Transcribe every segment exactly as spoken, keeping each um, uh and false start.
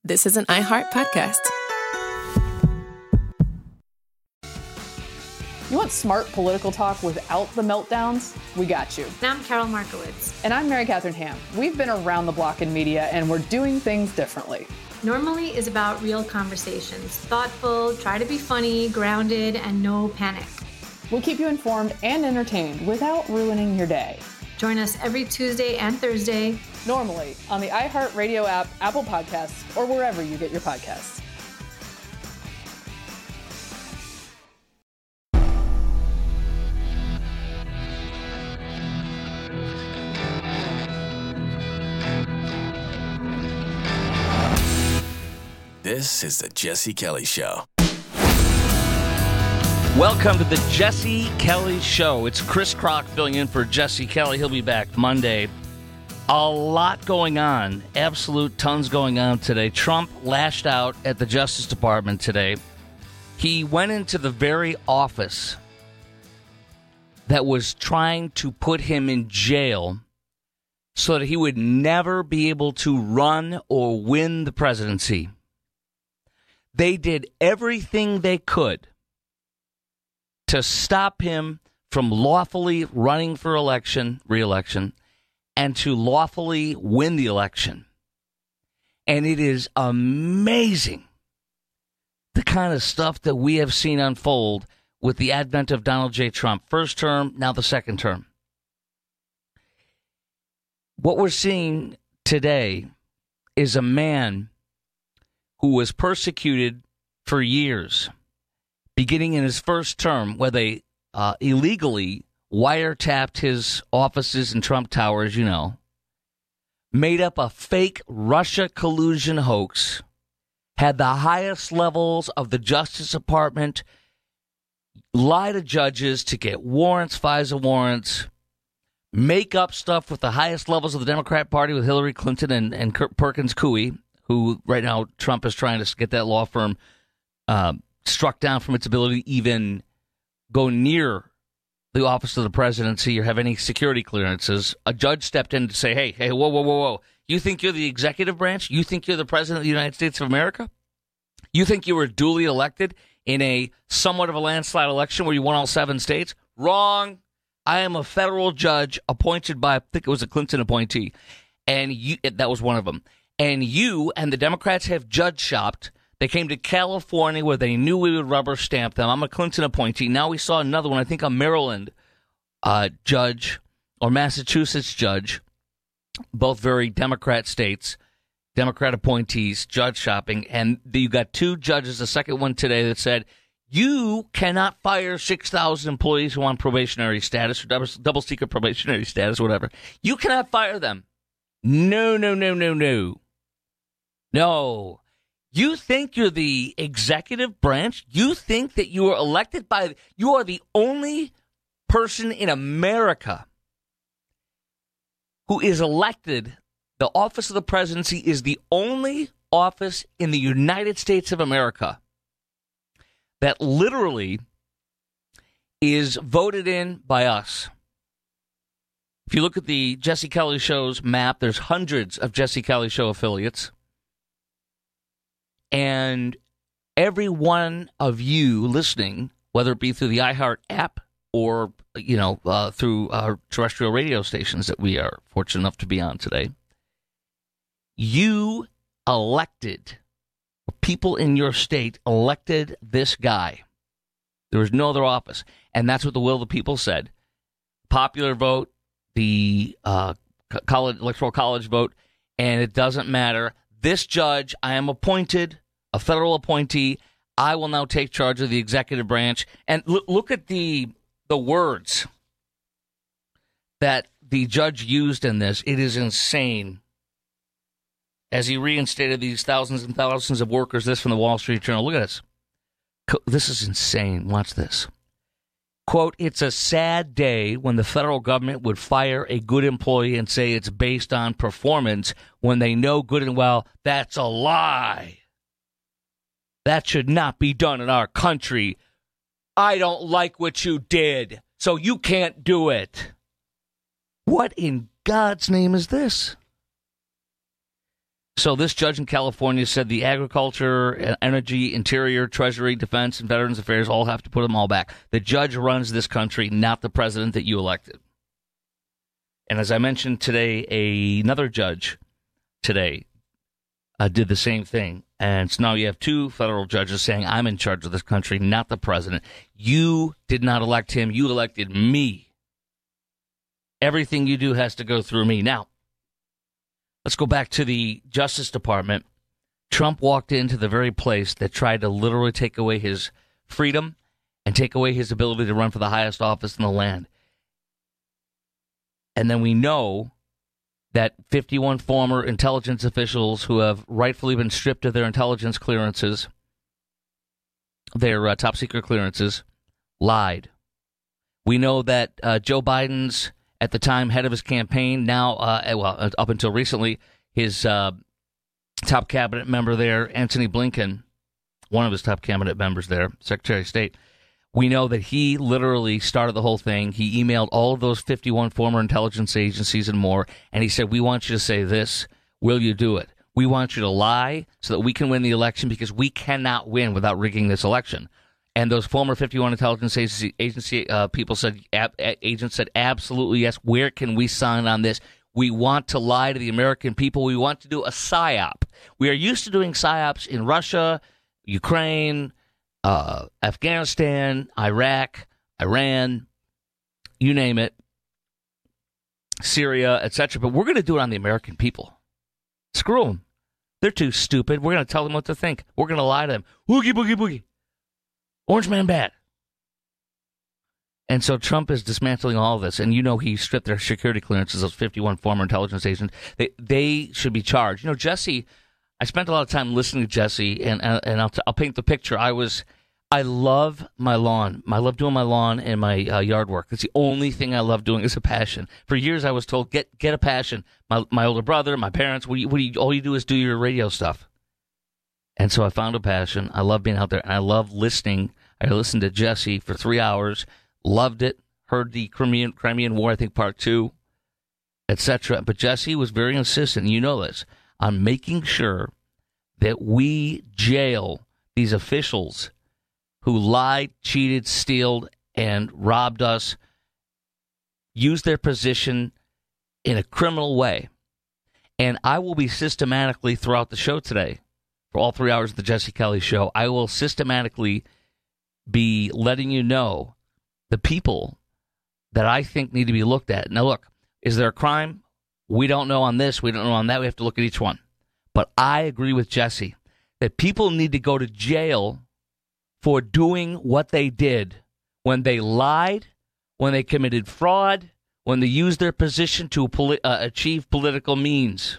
This is an iHeart podcast. You want smart political talk without the meltdowns? We got you. And I'm Carol Markowitz. And I'm Mary Catherine Ham. We've been around the block in media, and we're doing things differently. Normally is about real conversations. Thoughtful, try to be funny, grounded, and no panic. We'll keep you informed and entertained without ruining your day. Join us every Tuesday and Thursday. Normally on the iHeartRadio app, Apple Podcasts, or wherever you get your podcasts. This is the Jesse Kelly Show. Welcome to the Jesse Kelly Show. It's Chris Crock filling in for Jesse Kelly. He'll be back Monday. A lot going on. Absolute tons going on today. Trump lashed out at the Justice Department today. He went into the very office that was trying to put him in jail so that he would never be able to run or win the presidency. They did everything they could to stop him from lawfully running for election, re-election, and to lawfully win the election. And it is amazing the kind of stuff that we have seen unfold with the advent of Donald J. Trump. First term, now the second term. What we're seeing today is a man who was persecuted for years, beginning in his first term, where they uh, illegally wiretapped his offices in Trump Tower, as you know, made up a fake Russia collusion hoax, had the highest levels of the Justice Department lie to judges to get warrants, FISA warrants, make up stuff with the highest levels of the Democrat Party with Hillary Clinton and, and Kurt Perkins Coie, who right now Trump is trying to get that law firm uh, struck down from its ability to even go near the office of the presidency or have any security clearances. A judge stepped in to say, hey, hey, whoa, whoa, whoa, whoa. You think you're the executive branch? You think you're the president of the United States of America? You think you were duly elected in a somewhat of a landslide election where you won all seven states? Wrong. I am a federal judge appointed by, I think it was a Clinton appointee, and you, that was one of them. And you and the Democrats have judge shopped. They came to California where they knew we would rubber stamp them. I'm a Clinton appointee. Now we saw another one, I think a Maryland uh, judge or Massachusetts judge, both very Democrat states, Democrat appointees, judge shopping. And you got two judges, the second one today, that said, you cannot fire six thousand employees who want probationary status or double, double secret probationary status, whatever. You cannot fire them. No, no, no, no, no. No. You think you're the executive branch? You think that you are elected by, you are the only person in America who is elected. The office of the presidency is the only office in the United States of America that literally is voted in by us. If you look at the Jesse Kelly Show's map, there's hundreds of Jesse Kelly Show affiliates. And every one of you listening, whether it be through the iHeart app or, you know, uh, through our terrestrial radio stations that we are fortunate enough to be on today, you elected, people in your state elected this guy. There was no other office. And that's what the will of the people said. Popular vote, the uh, college, electoral college vote, and it doesn't matter. This judge, I am appointed, a federal appointee. I will now take charge of the executive branch. And look, look at the the words that the judge used in this. It is insane. As he reinstated these thousands and thousands of workers, this from the Wall Street Journal. Look at this. This is insane. Watch this. Quote, it's a sad day when the federal government would fire a good employee and say it's based on performance when they know good and well that's a lie. That should not be done in our country. I don't like what you did, so you can't do it. What in God's name is this? So this judge in California said the agriculture, energy, interior, treasury, defense, and veterans affairs all have to put them all back. The judge runs this country, not the president that you elected. And as I mentioned today, a, another judge today uh, did the same thing. And so now you have two federal judges saying, I'm in charge of this country, not the president. You did not elect him. You elected me. Everything you do has to go through me. Now, let's go back to the Justice Department. Trump walked into the very place that tried to literally take away his freedom and take away his ability to run for the highest office in the land. And then we know that fifty-one former intelligence officials who have rightfully been stripped of their intelligence clearances, their uh, top-secret clearances, lied. We know that uh, Joe Biden's, at the time, head of his campaign, now, uh, well, up until recently, his uh, top cabinet member there, Antony Blinken, one of his top cabinet members there, Secretary of State, we know that he literally started the whole thing. He emailed all of those fifty-one former intelligence agencies and more, and he said, we want you to say this. Will you do it? We want you to lie so that we can win the election because we cannot win without rigging this election. And those former fifty-one intelligence agency, agency uh, people said, ab, agents said, absolutely yes. Where can we sign on this? We want to lie to the American people. We want to do a psyop. We are used to doing psyops in Russia, Ukraine, Uh, Afghanistan, Iraq, Iran, you name it, Syria, et cetera. But we're going to do it on the American people. Screw them. They're too stupid. We're going to tell them what to think. We're going to lie to them. Woogie, boogie, boogie. Orange man bad. And so Trump is dismantling all of this. And you know he stripped their security clearances, those fifty-one former intelligence agents. They, they should be charged. You know, Jesse... I spent a lot of time listening to Jesse, and and I'll, t- I'll paint the picture. I was, I love my lawn. I love doing my lawn and my uh, yard work. It's the only thing I love doing is a passion. For years, I was told, get get a passion. My my older brother, my parents, what do you, what do you, all you do is do your radio stuff. And so I found a passion. I love being out there, and I love listening. I listened to Jesse for three hours, loved it, heard the Crimean, Crimean War, I think, part two, et cetera. But Jesse was very insistent, and you know this, on making sure that we jail these officials who lied, cheated, stealed, and robbed us, used their position in a criminal way. And I will be systematically, throughout the show today, for all three hours of the Jesse Kelly Show, I will systematically be letting you know the people that I think need to be looked at. Now, look, is there a crime? We don't know on this. We don't know on that. We have to look at each one. But I agree with Jesse that people need to go to jail for doing what they did when they lied, when they committed fraud, when they used their position to poli- uh, achieve political means.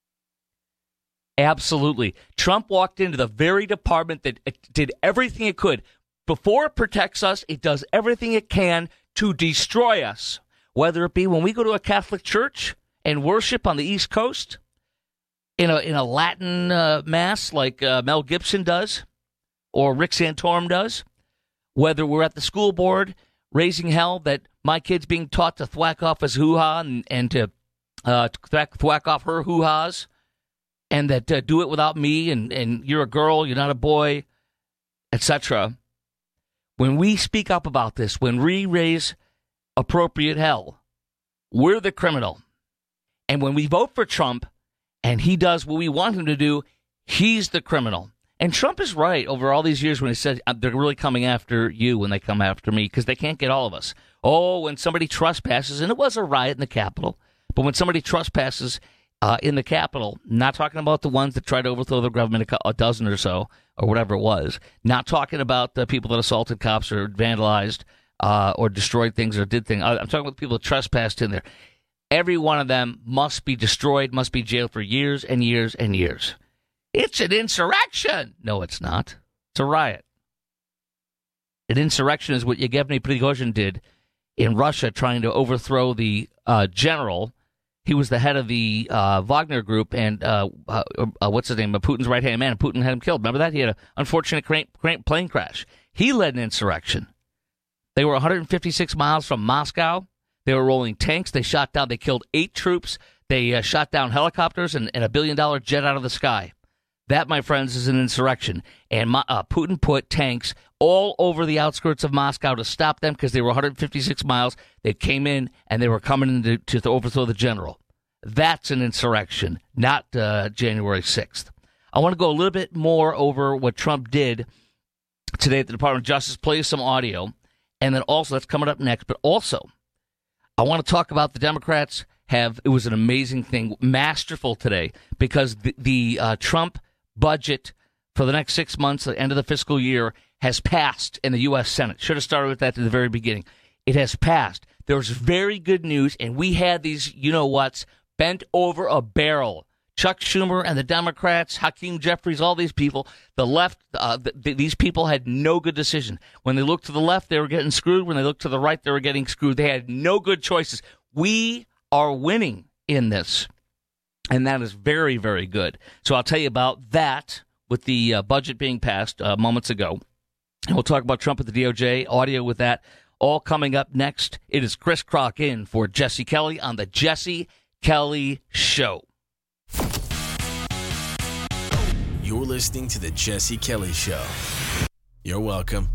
Absolutely. Trump walked into the very department that did everything it could. Before it protects us, it does everything it can to destroy us. Whether it be when we go to a Catholic church and worship on the East Coast, in a in a Latin uh, mass like uh, Mel Gibson does, or Rick Santorum does, whether we're at the school board raising hell that my kid's being taught to thwack off his hoo-ha and, and to uh, thwack, thwack off her hoo-has, and that uh, do it without me, and, and you're a girl, you're not a boy, et cetera. When we speak up about this, when we raise appropriate hell, we're the criminal. And when we vote for Trump and he does what we want him to do, he's the criminal. And Trump is right over all these years when he said they're really coming after you when they come after me because they can't get all of us. Oh, when somebody trespasses, and it was a riot in the Capitol, but when somebody trespasses uh, in the Capitol, not talking about the ones that tried to overthrow the government, a, a dozen or so, or whatever it was, not talking about the people that assaulted cops or vandalized uh, or destroyed things or did things. I'm talking about people that trespassed in there. Every one of them must be destroyed, must be jailed for years and years and years. It's an insurrection. No, it's not. It's a riot. An insurrection is what Yevgeny Prigozhin did in Russia, trying to overthrow the uh, general. He was the head of the uh, Wagner group, and uh, uh, uh, what's his name? Putin's right-hand man. Putin had him killed. Remember that? He had an unfortunate plane crash. He led an insurrection. They were one hundred fifty-six miles from Moscow. They were rolling tanks. They shot down. They killed eight troops. They uh, shot down helicopters and, and a billion-dollar jet out of the sky. That, my friends, is an insurrection. And uh, Putin put tanks all over the outskirts of Moscow to stop them because they were one hundred fifty-six miles. They came in, and they were coming in to, to overthrow the general. That's an insurrection, not uh, January sixth. I want to go a little bit more over what Trump did today at the Department of Justice, play some audio, and then also, that's coming up next, but also, I want to talk about the Democrats have, it was an amazing thing, masterful today, because the, the uh, Trump budget for the next six months, the end of the fiscal year, has passed in the U S Senate. Should have started with that at the very beginning. It has passed. There was very good news, and we had these, you-know-whats, bent over a barrel. Chuck Schumer and the Democrats, Hakeem Jeffries, all these people, the left, uh, the, the, these people had no good decision. When they looked to the left, they were getting screwed. When they looked to the right, they were getting screwed. They had no good choices. We are winning in this, and that is very, very good. So I'll tell you about that with the uh, budget being passed uh, moments ago. And we'll talk about Trump at the D O J, audio with that, all coming up next. It is Chris Crock in for Jesse Kelly on the Jesse Kelly Show. You're listening to the Jesse Kelly Show. You're welcome.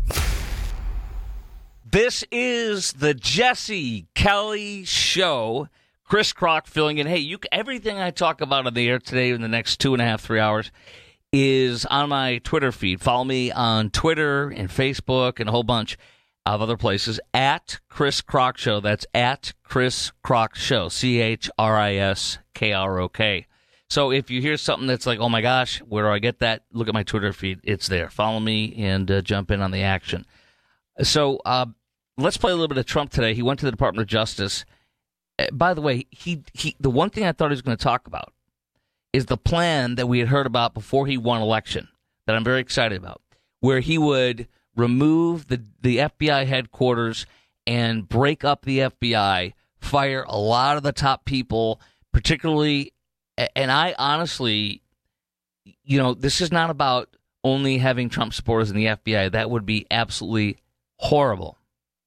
This is the Jesse Kelly Show. Chris Crock filling in. Hey, you everything I talk about on the air today in the next two and a half, three hours is on my Twitter feed. Follow me on Twitter and Facebook and a whole bunch of other places at Chris Crock Show. That's at Chris Crock Show. C H R I S K R O K. So if you hear something that's like, oh my gosh, where do I get that? Look at my Twitter feed. It's there. Follow me and uh, jump in on the action. So uh, let's play a little bit of Trump today. He went to the Department of Justice. Uh, by the way, he he. the one thing I thought he was going to talk about is the plan that we had heard about before he won election that I'm very excited about, where he would remove the, the F B I headquarters and break up the F B I, fire a lot of the top people, particularly. And I honestly, you know, this is not about only having Trump supporters in the F B I. That would be absolutely horrible.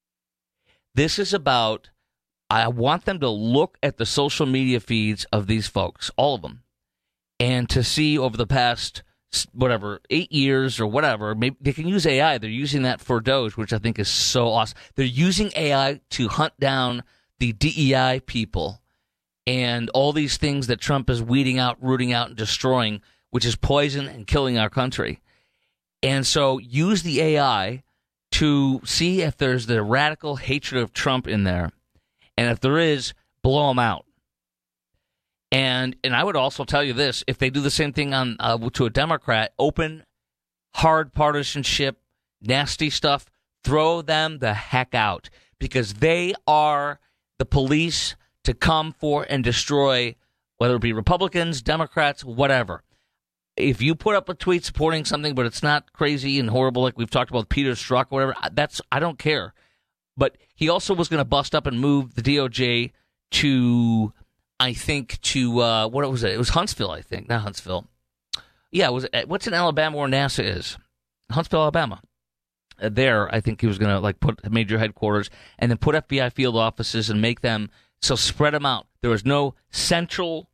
This is about, I want them to look at the social media feeds of these folks, all of them, and to see over the past, whatever, eight years or whatever, maybe they can use A I. They're using that for Doge, which I think is so awesome. They're using A I to hunt down the D E I people and all these things that Trump is weeding out, rooting out, and destroying, which is poison and killing our country. And so use the A I to see if there's the radical hatred of Trump in there. And if there is, blow them out. And and I would also tell you this, if they do the same thing on uh, to a Democrat, open, hard partisanship, nasty stuff, throw them the heck out. Because they are the police to come for and destroy, whether it be Republicans, Democrats, whatever. If you put up a tweet supporting something, but it's not crazy and horrible like we've talked about Peter Strzok, whatever, that's I don't care. But he also was going to bust up and move the D O J to, I think, to, uh, what was it? It was Huntsville, I think. Not Huntsville. Yeah, it was. What's in Alabama where NASA is? Huntsville, Alabama. Uh, there, I think he was going to like put major headquarters and then put F B I field offices and make them, so spread them out. There was no central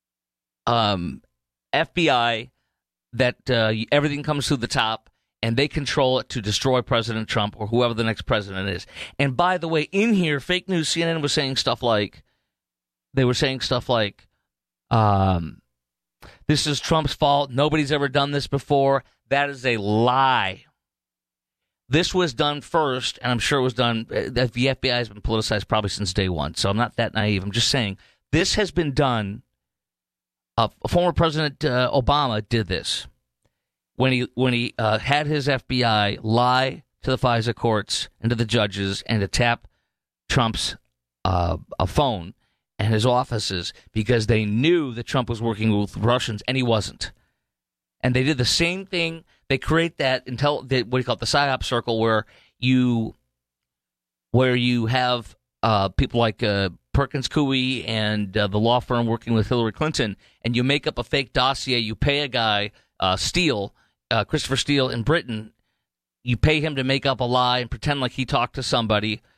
um, F B I that uh, everything comes through the top and they control it to destroy President Trump or whoever the next president is. And by the way, in here, fake news, C N N was saying stuff like, they were saying stuff like, um, this is Trump's fault. Nobody's ever done this before. That is a lie. This was done first, and I'm sure it was done, the F B I has been politicized probably since day one, so I'm not that naive. I'm just saying, this has been done. Uh, former President uh, Obama did this when he when he uh, had his F B I lie to the FISA courts and to the judges and to tap Trump's uh, a phone and his offices because they knew that Trump was working with Russians, and he wasn't. And they did the same thing. They create that intel, what do you call it, the PSYOP circle, where you, where you have uh, people like uh, Perkins Coie and uh, the law firm working with Hillary Clinton, and you make up a fake dossier. You pay a guy, uh, Steele, uh, Christopher Steele in Britain. You pay him to make up a lie and pretend like he talked to somebody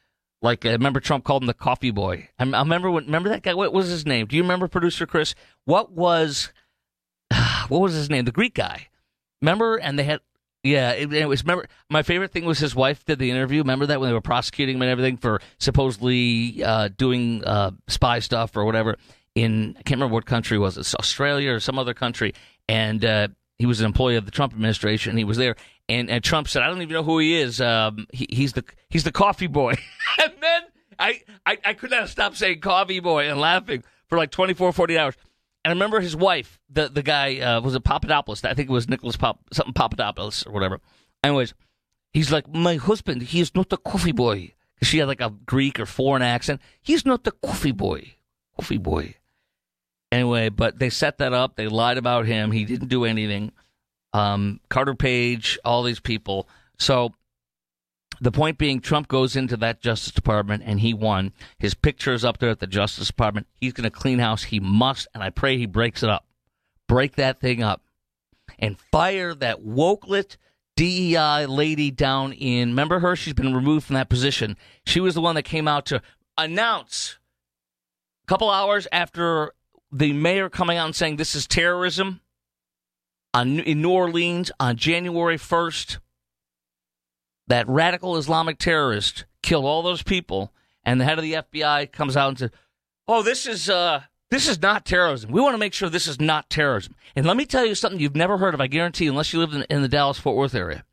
Like, I remember Trump called him the coffee boy. I, I remember when, remember that guy? What was his name? Do you remember, producer Chris? What was, what was his name? The Greek guy. Remember? And they had, yeah, it, it was, remember, my favorite thing was his wife did the interview. Remember that when they were prosecuting him and everything for supposedly uh, doing uh, spy stuff or whatever in, I can't remember what country was it, Australia or some other country. And uh, he was an employee of the Trump administration. He was there. And, and Trump said, I don't even know who he is. Um, he, he's the he's the coffee boy. And then I, I, I could not stop saying coffee boy and laughing for like twenty-four, forty hours. And I remember his wife, the the guy, uh, was it Papadopoulos? I think it was Nicholas Pop, something Papadopoulos or whatever. Anyways, he's like, my husband, he is not the coffee boy. She had like a Greek or foreign accent. He's not the coffee boy. Coffee boy. Anyway, but they set that up. They lied about him. He didn't do anything. Um, Carter Page, all these people. So the point being, Trump goes into that Justice Department and he won. His picture is up there at the Justice Department. He's going to clean house. He must, and I pray he breaks it up. Break that thing up and fire that wokelet D E I lady down in, remember her? She's been removed from that position. She was the one that came out to announce a couple hours after the mayor coming out and saying this is terrorism. On, in New Orleans on January first, that radical Islamic terrorist killed all those people, and the head of the F B I comes out and says, oh, this is uh, this is not terrorism. We want to make sure this is not terrorism. And let me tell you something you've never heard of, I guarantee, unless you lived in, in the Dallas-Fort Worth area.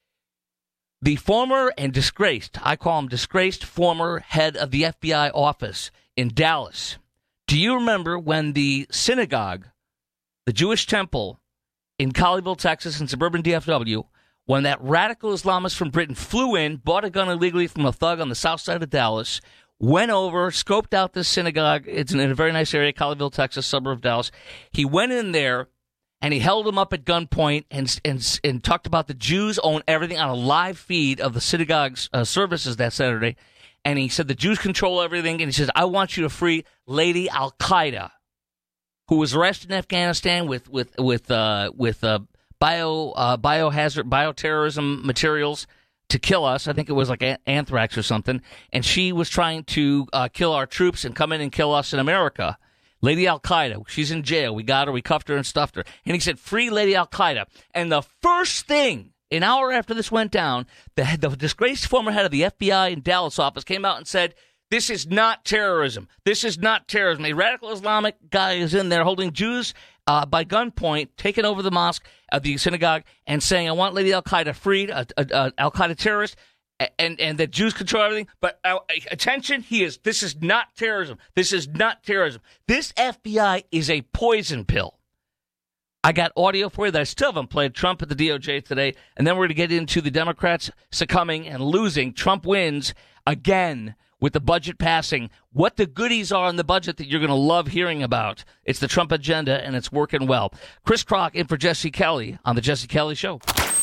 The former and disgraced, I call him disgraced former head of the F B I office in Dallas. Do you remember when the synagogue, the Jewish temple, in Colleyville, Texas, in suburban D F W, when that radical Islamist from Britain flew in, bought a gun illegally from a thug on the south side of Dallas, went over, scoped out this synagogue. It's in a very nice area, Colleyville, Texas, suburb of Dallas. He went in there, and he held him up at gunpoint and and, and talked about the Jews own everything on a live feed of the synagogue's uh, services that Saturday. And he said the Jews control everything, and he says, I want you to free Lady Al-Qaeda, who was arrested in Afghanistan with with with uh, with uh, bio uh, biohazard bioterrorism materials to kill us. I think it was like a- anthrax or something, and she was trying to uh, kill our troops and come in and kill us in America. Lady Al-Qaeda, she's in jail. We got her, we cuffed her and stuffed her. And he said, free Lady Al-Qaeda. And the first thing, an hour after this went down, the, the disgraced former head of the F B I in Dallas office came out and said, this is not terrorism. This is not terrorism. A radical Islamic guy is in there holding Jews uh, by gunpoint, taking over the mosque, uh, the synagogue, and saying, I want Lady Al-Qaeda freed, a, a, a Al-Qaeda terrorist, and, and that Jews control everything. But uh, attention, he is. This is not terrorism. This is not terrorism. This F B I is a poison pill. I got audio for you that I still haven't played. Trump at the D O J today. And then we're going to get into the Democrats succumbing and losing. Trump wins again with the budget passing, what the goodies are in the budget that you're going to love hearing about. It's the Trump agenda, and it's working well. Chris Kroc in for Jesse Kelly on The Jesse Kelly Show.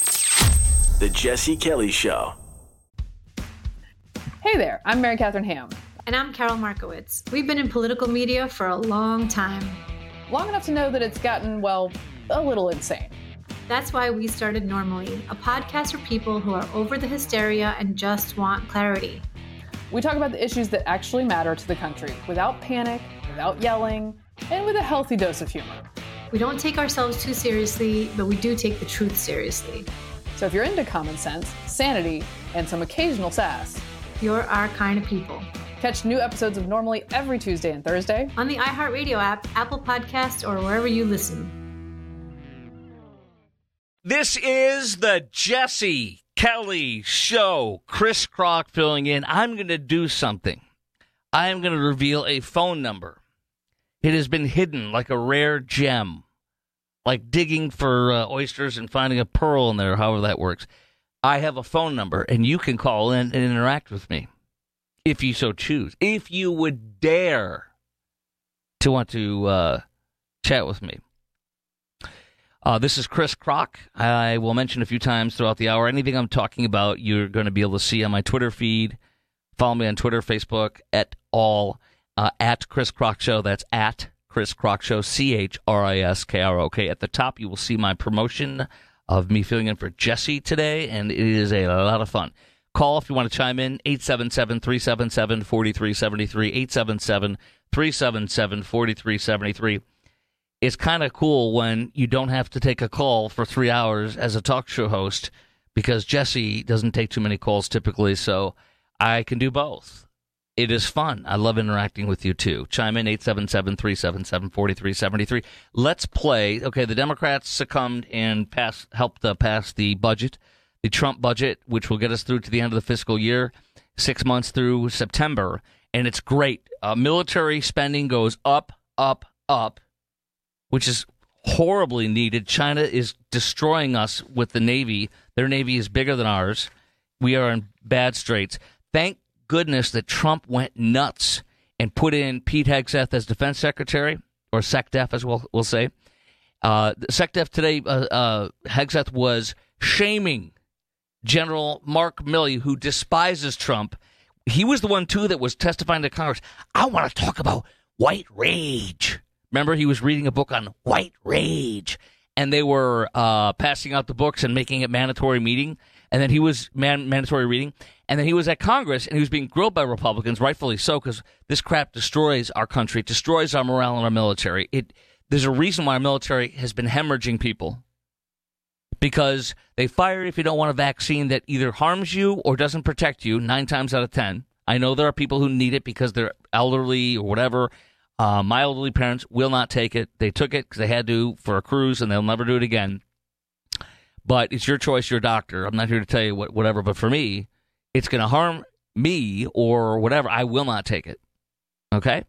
The Jesse Kelly Show. Hey there, I'm Mary Catherine Ham. And I'm Carol Markowitz. We've been in political media for a long time. Long enough to know that it's gotten, well, a little insane. That's why we started Normally, a podcast for people who are over the hysteria and just want clarity. We talk about the issues that actually matter to the country without panic, without yelling, and with a healthy dose of humor. We don't take ourselves too seriously, but we do take the truth seriously. So if you're into common sense, sanity, and some occasional sass, you're our kind of people. Catch new episodes of Normally every Tuesday and Thursday on the iHeartRadio app, Apple Podcasts, or wherever you listen. This is the Jesse Kelly Show. Chris Kroc filling in. I'm going to do something. I am going to reveal a phone number. It has been hidden like a rare gem, like digging for uh, oysters and finding a pearl in there, however that works. I have a phone number, and you can call in and interact with me if you so choose. If you would dare to want to uh, chat with me. Uh, this is Chris Kroc. I will mention a few times throughout the hour. Anything I'm talking about, you're going to be able to see on my Twitter feed. Follow me on Twitter, Facebook, et al. Uh, at Chris Kroc Show. That's at Chris Kroc Show, C H R I S K R O K. At the top, you will see my promotion of me filling in for Jesse today, and it is a lot of fun. Call if you want to chime in, eight seven seven, three seven seven, four three seven three, eight seven seven, three seven seven, four three seven three. It's kind of cool when you don't have to take a call for three hours as a talk show host, because Jesse doesn't take too many calls typically, so I can do both. It is fun. I love interacting with you, too. Chime in, eight seven seven, three seven seven, four three seven three. Let's play. Okay, the Democrats succumbed and pass, helped uh, pass the budget, the Trump budget, which will get us through to the end of the fiscal year, six months through September, and it's great. Uh, military spending goes up, up, up, which is horribly needed. China is destroying us with the Navy. Their Navy is bigger than ours. We are in bad straits. Thank goodness that Trump went nuts and put in Pete Hegseth as defense secretary, or SecDef as we'll, we'll say. Uh, SecDef today, uh, uh, Hegseth was shaming General Mark Milley, who despises Trump. He was the one, too, that was testifying to Congress. I want to talk about white rage. Remember, he was reading a book on white rage, and they were uh, passing out the books and making it mandatory meeting, and then he was man- mandatory reading, and then he was at Congress, and he was being grilled by Republicans, rightfully so, because this crap destroys our country, destroys our morale in our military. It There's a reason why our military has been hemorrhaging people, because they fire if you don't want a vaccine that either harms you or doesn't protect you nine times out of ten. I know there are people who need it because they're elderly or whatever. Uh, my elderly parents will not take it. They took it because they had to for a cruise, and they'll never do it again. But it's your choice, your doctor. I'm not here to tell you what, whatever, but for me, it's going to harm me or whatever. I will not take it. Okay?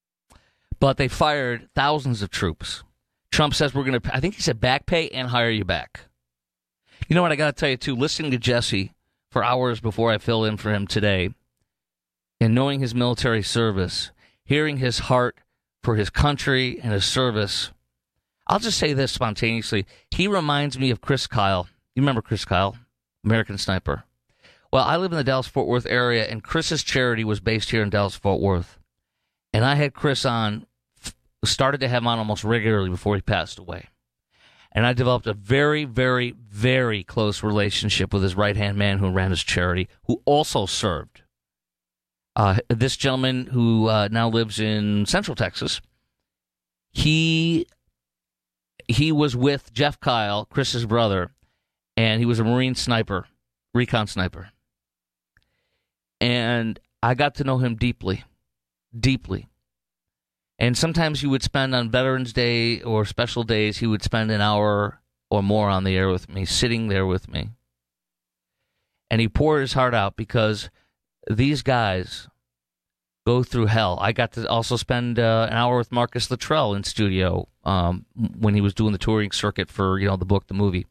But they fired thousands of troops. Trump says we're going to, I think he said back pay and hire you back. You know what? I got to tell you, too, listening to Jesse for hours before I fill in for him today, and knowing his military service, hearing his heart for his country and his service, I'll just say this spontaneously. He reminds me of Chris Kyle. You remember Chris Kyle, American Sniper? Well, I live in the Dallas-Fort Worth area, and Chris's charity was based here in Dallas-Fort Worth. And I had Chris on, started to have him on almost regularly before he passed away. And I developed a very, very, very close relationship with his right-hand man who ran his charity, who also served. Uh, this gentleman who uh, now lives in Central Texas, he he was with Jeff Kyle, Chris's brother, and he was a Marine sniper, recon sniper. And I got to know him deeply, deeply. And sometimes he would spend on Veterans Day or special days, he would spend an hour or more on the air with me, sitting there with me. And he poured his heart out because these guys go through hell. I got to also spend uh, an hour with Marcus Luttrell in studio um, when he was doing the touring circuit for, you know, the book, the movie.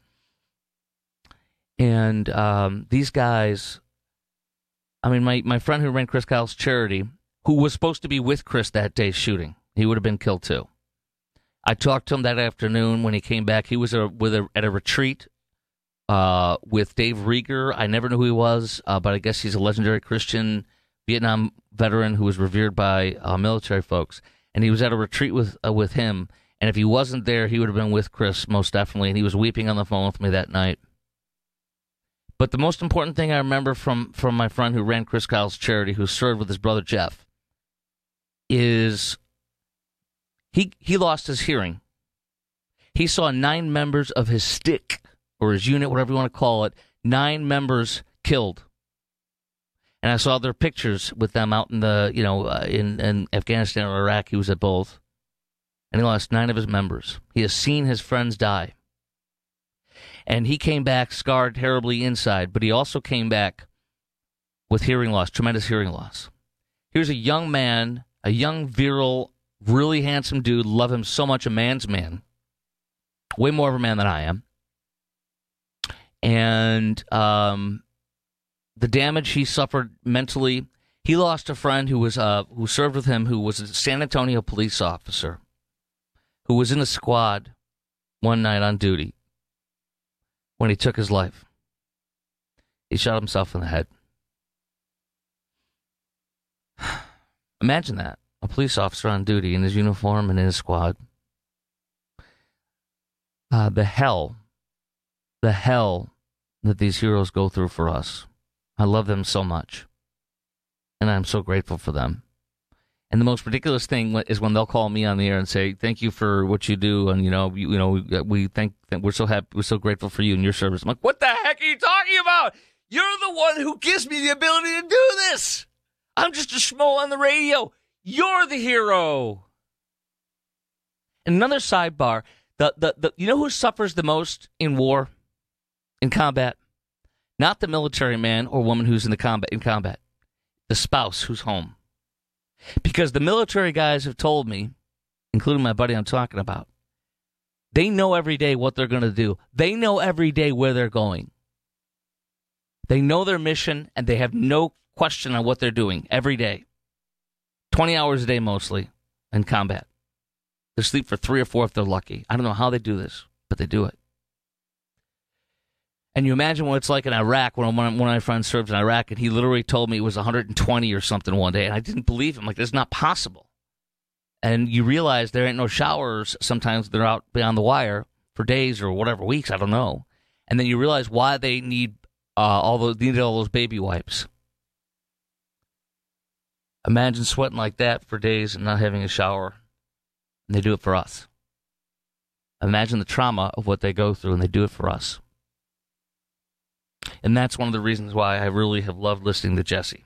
And um, these guys, I mean, my, my friend who ran Chris Kyle's charity, who was supposed to be with Chris that day shooting, he would have been killed too. I talked to him that afternoon when he came back. He was a, with a, at a retreat uh, with Dave Rieger. I never knew who he was, uh, but I guess he's a legendary Christian Vietnam veteran who was revered by uh, military folks. And he was at a retreat with uh, with him. And if he wasn't there, he would have been with Chris, most definitely. And he was weeping on the phone with me that night. But the most important thing I remember from, from my friend who ran Chris Kyle's charity, who served with his brother Jeff, is he he lost his hearing. He saw nine members of his stick, or his unit, whatever you want to call it, nine members killed. And I saw their pictures with them out in the, you know, uh, in, in Afghanistan or Iraq. He was at both. And he lost nine of his members. He has seen his friends die. And he came back scarred terribly inside, but he also came back with hearing loss, tremendous hearing loss. Here's a young man, a young, virile, really handsome dude, love him so much, a man's man. Way more of a man than I am. And um, the damage he suffered mentally, he lost a friend who was uh, who served with him, who was a San Antonio police officer, who was in a squad one night on duty when he took his life. He shot himself in the head. Imagine that. A police officer on duty in his uniform and in his squad. Uh, the hell, the hell that these heroes go through for us. I love them so much. And I'm so grateful for them. And the most ridiculous thing is when they'll call me on the air and say, "Thank you for what you do, and you know, you, you know, we, we thank, we're so happy, we're so grateful for you and your service." I'm like, "What the heck are you talking about? You're the one who gives me the ability to do this. I'm just a schmo on the radio. You're the hero." And another sidebar: the the, the you know who suffers the most in war, in combat? Not the military man or woman who's in the combat in combat, the spouse who's home. Because the military guys have told me, including my buddy I'm talking about, they know every day what they're going to do. They know every day where they're going. They know their mission, and they have no question on what they're doing every day. twenty hours a day mostly in combat. They sleep for three or four if they're lucky. I don't know how they do this, but they do it. And you imagine what it's like in Iraq. When one of my friends served in Iraq, and he literally told me it was one hundred twenty or something one day, and I didn't believe him. Like, that's not possible. And you realize there ain't no showers. Sometimes they're out beyond the wire for days or whatever, weeks, I don't know. And then you realize why they need uh, all those needed all those baby wipes. Imagine sweating like that for days and not having a shower. And they do it for us. Imagine the trauma of what they go through, and they do it for us. And that's one of the reasons why I really have loved listening to Jesse.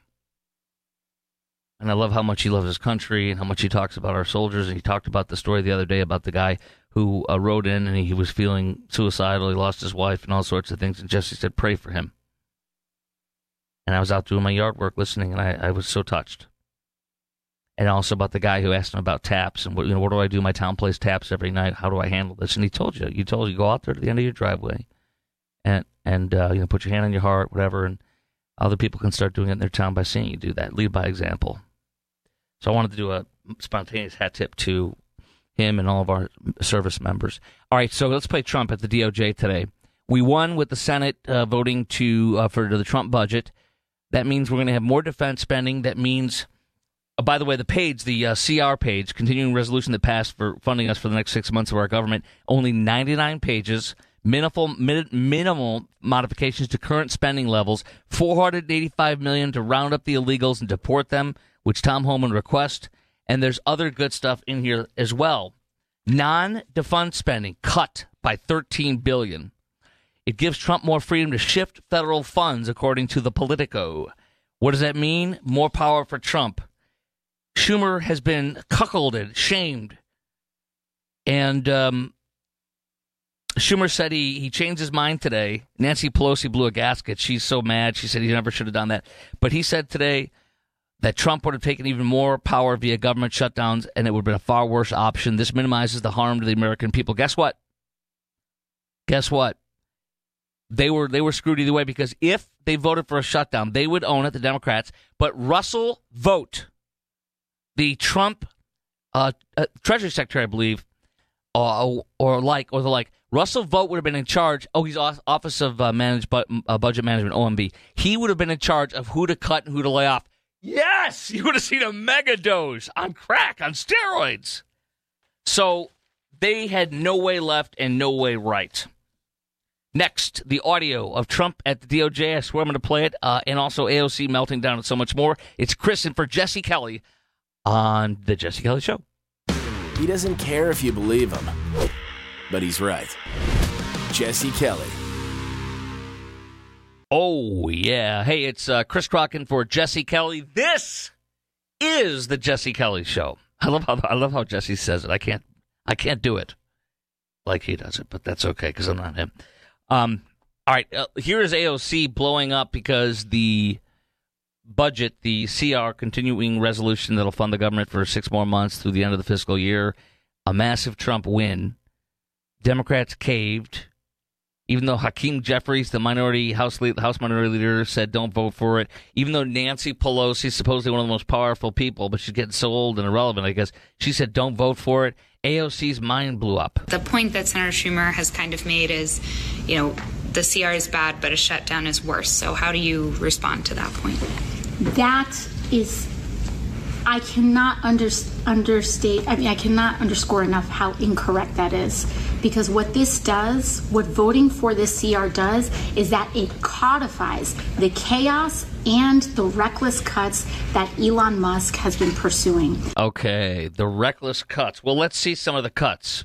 And I love how much he loves his country and how much he talks about our soldiers. And he talked about the story the other day about the guy who uh, wrote in and he was feeling suicidal. He lost his wife and all sorts of things. And Jesse said, "Pray for him." And I was out doing my yard work listening, and I, I was so touched. And also about the guy who asked him about taps and what, you know, what do I do? My town plays taps every night. How do I handle this? And he told you, you told you, go out there to the end of your driveway and, and uh, you know, put your hand on your heart, whatever, and other people can start doing it in their town by seeing you do that. Lead by example. So I wanted to do a spontaneous hat tip to him and all of our service members. All right, so let's play Trump at the D O J today. We won with the Senate uh, voting to uh, for the Trump budget. That means we're going to have more defense spending. That means, oh, by the way, the page, the uh, C R page, continuing resolution that passed for funding us for the next six months of our government, only ninety-nine pages, minimal, min, minimal modifications to current spending levels, four hundred eighty-five million dollars to round up the illegals and deport them, which Tom Homan requests, and there's other good stuff in here as well. Non-defense spending cut by thirteen billion dollars. It gives Trump more freedom to shift federal funds, according to the Politico. What does that mean? More power for Trump. Schumer has been cuckolded, shamed, and um, Schumer said he, he changed his mind today. Nancy Pelosi blew a gasket. She's so mad. She said he never should have done that. But he said today that Trump would have taken even more power via government shutdowns, and it would have been a far worse option. This minimizes the harm to the American people. Guess what? Guess what? They were they were screwed either way, because if they voted for a shutdown, they would own it, the Democrats. But Russell Vought, the Trump uh, uh, Treasury Secretary, I believe, uh, or like, or the like, Russell Vought would have been in charge. Oh, he's Office of uh, Manage, but, uh, Budget Management, O M B. He would have been in charge of who to cut and who to lay off. Yes, you would have seen a mega dose on crack, on steroids. So they had no way left and no way right. Next, the audio of Trump at the D O J. I swear I'm going to play it. Uh, and also A O C melting down and so much more. It's Chris in for Jesse Kelly on The Jesse Kelly Show. He doesn't care if you believe him, but he's right. Jesse Kelly. Oh, yeah. Hey, it's uh, Chris Crocken for Jesse Kelly. This is The Jesse Kelly Show. I love how I love how Jesse says it. I can't I can't do it like he does it, but that's okay because I'm not him. Um, all right, uh, here is A O C blowing up because the budget, the C R, continuing resolution that'll fund the government for six more months through the end of the fiscal year, a massive Trump win. Democrats caved, even though Hakeem Jeffries, the minority House lead, House minority leader, said don't vote for it. Even though Nancy Pelosi is supposedly one of the most powerful people, but she's getting so old and irrelevant, I guess, she said don't vote for it. A O C's mind blew up. The point that Senator Schumer has kind of made is, you know, the C R is bad, but a shutdown is worse. So how do you respond to that point? That is, I cannot under, understate, I mean, I cannot underscore enough how incorrect that is. because what this does, what voting for this C R does, is that it codifies the chaos and the reckless cuts that Elon Musk has been pursuing. Okay, the reckless cuts. Well, let's see some of the cuts.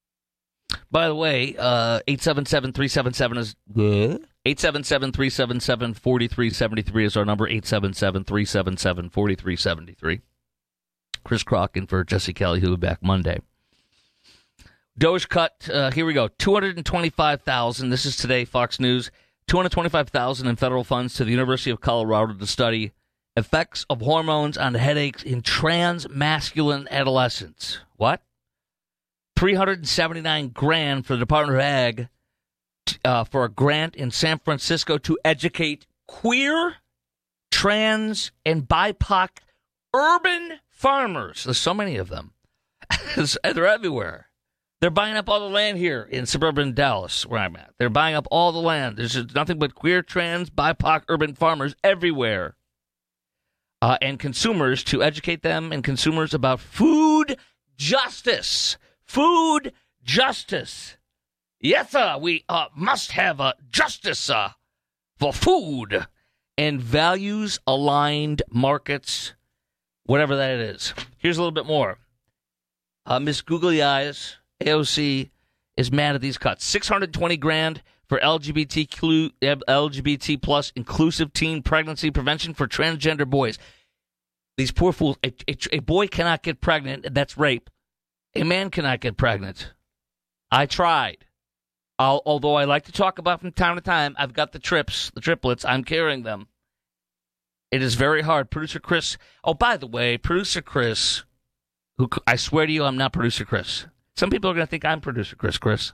By the way, uh, eight seven seven, three seven seven is good. eight seven seven, three seven seven, four three seven three is our number, eight seven seven, three seven seven, four three seven three. Chris Crocken for Jesse Kelly, who will be back Monday. Doge cut, uh, here we go, two hundred twenty-five thousand dollars. This is today, Fox News. two hundred twenty-five thousand dollars in federal funds to the University of Colorado to study effects of hormones on headaches in trans masculine adolescents. What? three hundred seventy-nine grand for the Department of Ag uh, for a grant in San Francisco to educate queer, trans, and B I P O C urban farmers. There's so many of them. They're everywhere. They're buying up all the land here in suburban Dallas, where I'm at. They're buying up all the land. There's just nothing but queer, trans, B I P O C urban farmers everywhere. Uh, and consumers to educate them and consumers about food justice. Food justice. Yes, sir, we uh, must have uh, justice uh, for food and values-aligned markets, whatever that is. Here's a little bit more. Uh, Miss Googly Eyes, A O C, is mad at these cuts. six hundred twenty grand for L G B T Q, L G B T plus inclusive teen pregnancy prevention for transgender boys. These poor fools. A, a, a boy cannot get pregnant. That's rape. A man cannot get pregnant. I tried. I'll, although I like to talk about from time to time, I've got the trips, the triplets. I'm carrying them. It is very hard. Producer Chris. Oh, by the way, Producer Chris, who I swear to you, I'm not Producer Chris. Some people are going to think I'm Producer Chris, Chris.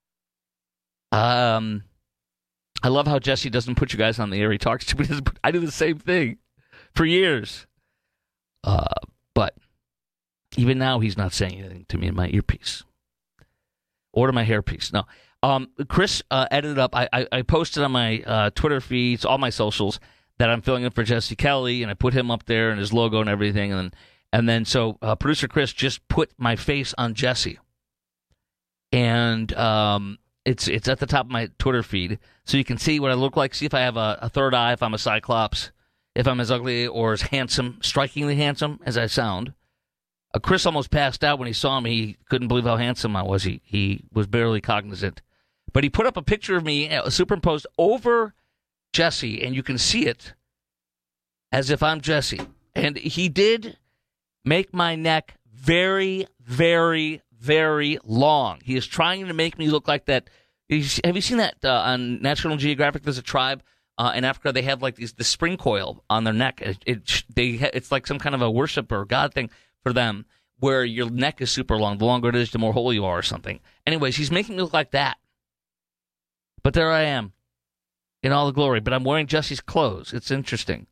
Um, I love how Jesse doesn't put you guys on the air. He talks to me. I do the same thing for years. Uh, but even now, he's not saying anything to me in my earpiece or to my hairpiece. No. Um, Chris uh, edited up. I, I, I posted on my uh, Twitter feeds, all my socials, that I'm filling in for Jesse Kelly, and I put him up there and his logo and everything. And then, and then so uh, Producer Chris just put my face on Jesse. And um, it's it's at the top of my Twitter feed, so you can see what I look like, see if I have a, a third eye, if I'm a cyclops, if I'm as ugly or as handsome, strikingly handsome as I sound. Uh, Chris almost passed out when he saw me. He couldn't believe how handsome I was. He he was barely cognizant. But he put up a picture of me uh, superimposed over Jesse, and you can see it as if I'm Jesse. And he did make my neck very, very, very long. He is trying to make me look like that. Have you seen that uh, on National Geographic? There's a tribe uh, in Africa. They have like these the spring coil on their neck. It, it they ha- it's like some kind of a worship or God thing for them, where your neck is super long. The longer it is, the more holy you are, or something. Anyways, he's making me look like that. But there I am, in all the glory. But I'm wearing Jesse's clothes. It's interesting.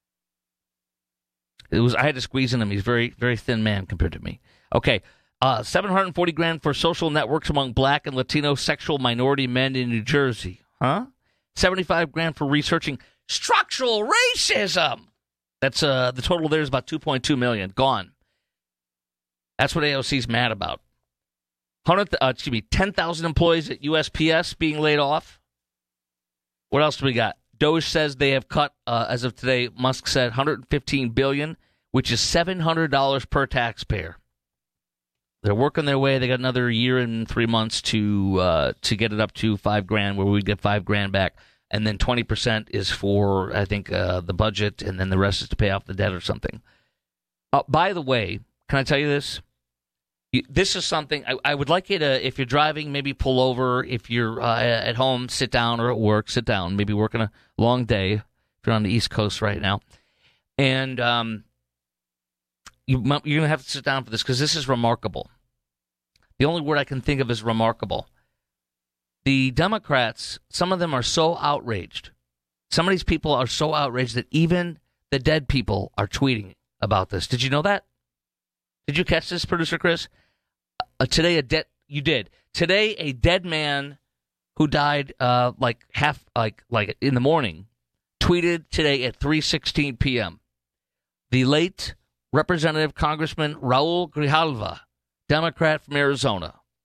It was I had to squeeze in him. He's a very, very thin man compared to me. Okay, uh, seven hundred forty grand for social networks among black and Latino sexual minority men in New Jersey. Huh? seventy-five grand for researching structural racism. That's uh, the total there is about two point two million. Gone. That's what A O C's mad about. one hundred, uh, excuse me, ten thousand employees at U S P S being laid off. What else do we got? Doge says they have cut, uh, as of today, Musk said, one hundred fifteen billion dollars, which is seven hundred dollars per taxpayer. They're working their way. They got another year and three months to uh, to get it up to five grand, where we get five grand back. And then twenty percent is for, I think, uh, the budget, and then the rest is to pay off the debt or something. Uh, by the way, can I tell you this? This is something I, I would like you to, if you're driving, maybe pull over. If you're uh, at home, sit down, or at work, sit down. Maybe working a long day if you're on the East Coast right now. And um, you, you're going to have to sit down for this because this is remarkable. The only word I can think of is remarkable. The Democrats, some of them are so outraged. Some of these people are so outraged that even the dead people are tweeting about this. Did you know that? Did you catch this, Producer Chris? Uh, today, a dead you did today. A dead man who died uh, like half like like in the morning tweeted today at three sixteen p.m. The late Representative Congressman Raul Grijalva, Democrat from Arizona,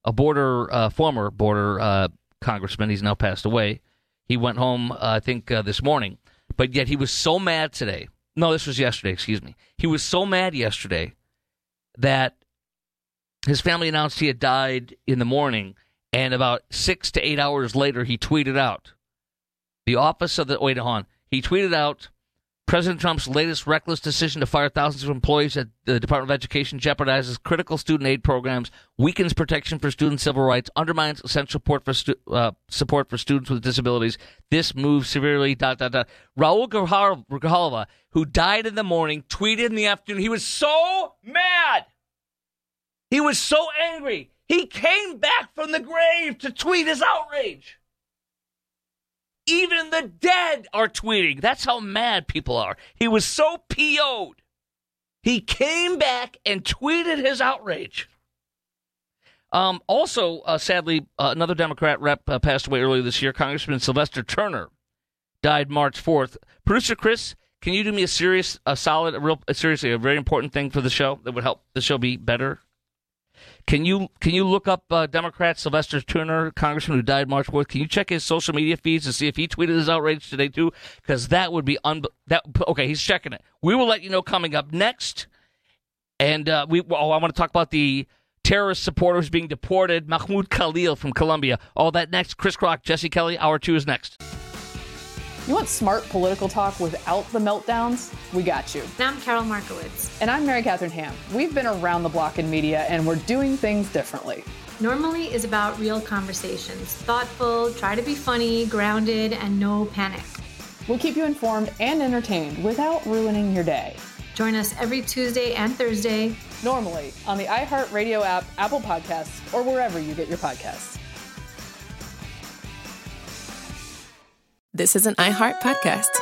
a border, uh, former border uh, congressman. He's now passed away. He went home, uh, I think, uh, this morning. But yet he was so mad today. No, this was yesterday, excuse me. He was so mad yesterday that his family announced he had died in the morning, and about six to eight hours later, he tweeted out, the office of the, wait, hold on. He tweeted out, President Trump's latest reckless decision to fire thousands of employees at the Department of Education jeopardizes critical student aid programs, weakens protection for student civil rights, undermines essential support for, stu- uh, support for students with disabilities. This move severely, dot, dot, dot. Raul Grijalva, who died in the morning, tweeted in the afternoon. He was so mad. He was so angry. He came back from the grave to tweet his outrage. Even the dead are tweeting. That's how mad people are. He was so P O'd. He came back and tweeted his outrage. Um, also, uh, sadly, uh, another Democrat rep uh, passed away earlier this year. Congressman Sylvester Turner died March fourth. Producer Chris, can you do me a serious, a solid, a real, a seriously, a very important thing for the show that would help the show be better? Can you can you look up uh, Democrat Sylvester Turner, congressman who died March fourth? Can you check his social media feeds to see if he tweeted his outrage today too? Because that would be un. That okay, he's checking it. We will let you know coming up next. And uh, we oh, I want to talk about the terrorist supporters being deported. Mahmoud Khalil from Colombia. All that next. Chris Crock, Jesse Kelly. Hour two is next. You want smart political talk without the meltdowns? We got you. And I'm Carol Markowitz. And I'm Mary Catherine Ham. We've been around the block in media, and we're doing things differently. Normally is about real conversations. Thoughtful, try to be funny, grounded, and no panic. We'll keep you informed and entertained without ruining your day. Join us every Tuesday and Thursday. Normally on the iHeartRadio app, Apple Podcasts, or wherever you get your podcasts. This is an iHeart podcast.